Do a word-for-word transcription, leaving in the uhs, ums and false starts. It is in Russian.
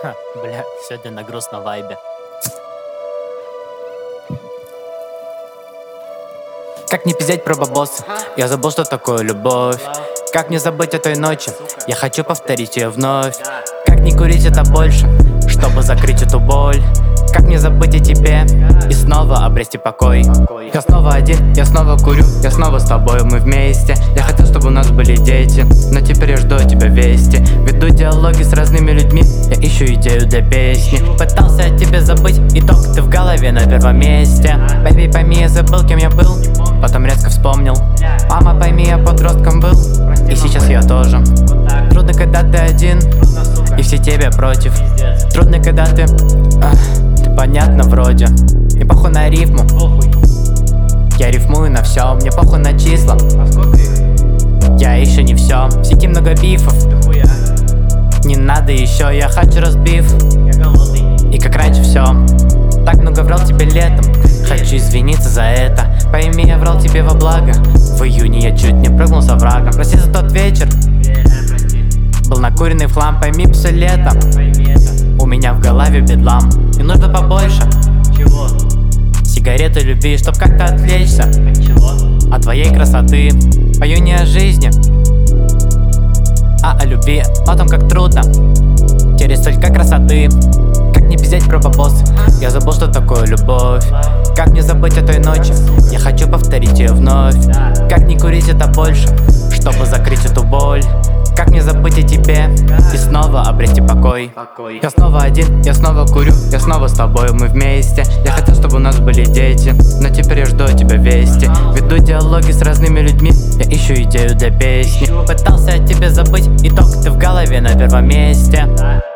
Ха, бля, сегодня на грустном вайбе. Как не пиздеть про бабос? Я забыл, что такое любовь. Как не забыть о той ночи? Я хочу повторить ее вновь. Как не курить это больше, чтобы закрыть эту боль? Как не забыть о тебе и снова обрести покой? Я снова один, я снова курю, я снова с тобой, мы вместе. Я хотел, чтобы у нас были дети, но теперь я жду от тебя вести. Веду диалоги с разными людьми, я ищу идею для песни. Пытался о тебе забыть, итог ты в голове на первом месте. Baby, пойми, я забыл, кем я был, потом резко вспомнил. Мама, пойми, я подростком был, и сейчас я тоже. Трудно, когда ты один, и все тебе против. Трудно, когда ты... Ах, понятно вроде. Мне похуй на рифму, я рифмую на все. Мне похуй на числа, я еще не все. В сети много бифов, не надо еще. Я хочу разбив, и как раньше все. Так много врал тебе летом, хочу извиниться за это. Пойми, я врал тебе во благо. В июне я чуть не прыгнул с оврага. Прости за тот вечер, был накуренный в хлам. Пойми, все лето у меня в голове бедлам. Мне нужно побольше сигареты любви, чтоб как-то отвлечься от твоей красоты. Пою не о жизни, а о любви, о том, как трудно через столько красоты. Как не пиздеть про бабос? Я забыл, что такое любовь. Как не забыть о той ночи? Я хочу повторить ее вновь. Как не курить это больше, чтобы закрыть эту боль? Как не забыть о тебе и снова обрести покой? Я снова один, я снова курю, я снова с тобой, мы вместе. Я хотел, чтобы у нас были дети, но теперь я жду от тебя вести. Веду диалоги с разными людьми, я ищу идею для песни. Пытался о тебе забыть, итог ты в голове на первом месте.